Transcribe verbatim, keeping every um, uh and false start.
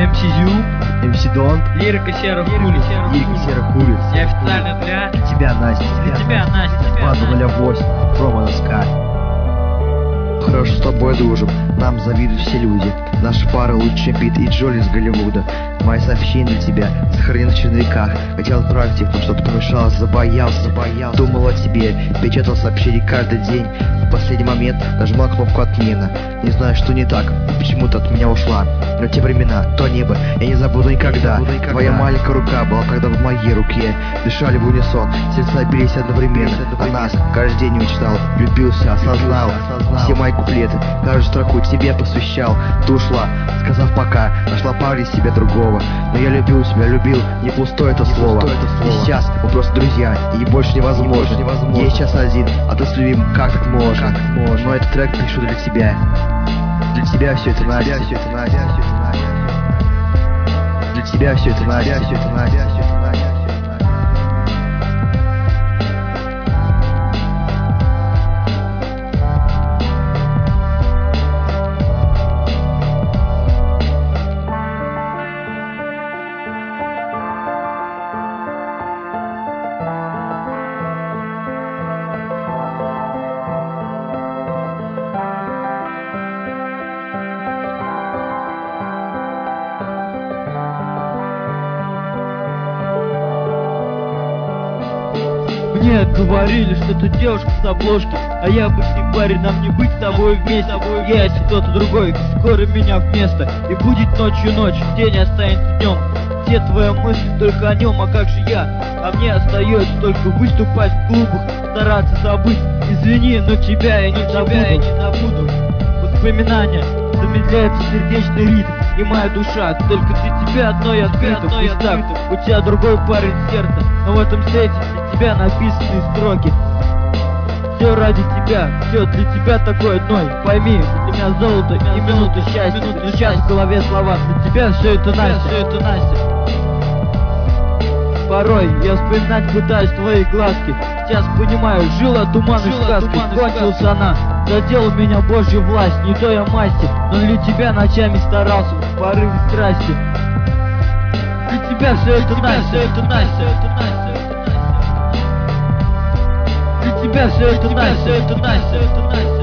эм си Зю, эм си Дон, Лирика Серых улиц. Лирика Серых улиц. Неофициально для тебя, Настя. Для тебя, Настя. два ноль восемь, промо носка. Хорошо с тобой дружим, нам завидуют все люди. Наша пара лучше, чем Пит и Джоли из Голливуда. Мои сообщения для тебя сохранены в черновиках. Хотел отправить их, но что-то помешало, забоялся, забоялся. Думал о тебе, печатал сообщения каждый день. В последний момент нажимал кнопку отмена. Не знаю, что не так, и почему-то от меня ушла. Но те времена, то небо, я не забуду никогда. Не забуду никогда. Твоя маленькая рука была тогда в моей руке. Дышали в унисон, сердца бились одновременно. О нас каждый день мечтал, любился, осознал. Все мои куплеты, каждую строку тебе посвящал. Ты ушла, сказав пока, нашла парня себе другого. Но я любил тебя, любил, не пустое это слово. И сейчас мы просто друзья, и больше невозможно. Я сейчас один, а ты с любимым, как так можно? Но этот трек пишу для тебя. Для тебя все это Настя. Для тебя все это Настя. Мне говорили, что ты девушка с обложки, а я обычный парень, нам не быть с тобой вместе. Я если кто-то другой, скоро меня вместо. И будет ночью ночь, день останется днем. Все твои мысли только о нем, а как же я? А мне остается только выступать в клубах, стараться забыть. Извини, но тебя я не забуду, я не забуду. Воспоминания, замедляется сердечный ритм, и моя душа только для тебя одной открыта. Пусть так, у тебя другой парень сердца, но в этом свете для тебя написанные строки. Все ради тебя, все для тебя такой одной. Пойми, для меня золото и минуты счастья. Но сейчас в голове слова, для тебя все это Настя, все это Настя. Порой я вспоминать пытаюсь твои глазки. Сейчас понимаю, жила туманной сказкой, кончилась она. Задела меня Божья власть, не то я масти, но для тебя ночами старался в порыве страсти. Для тебя все это Настя, все это Настя, это Настя. Для тебя все это Настя, все это Настя, это Настя.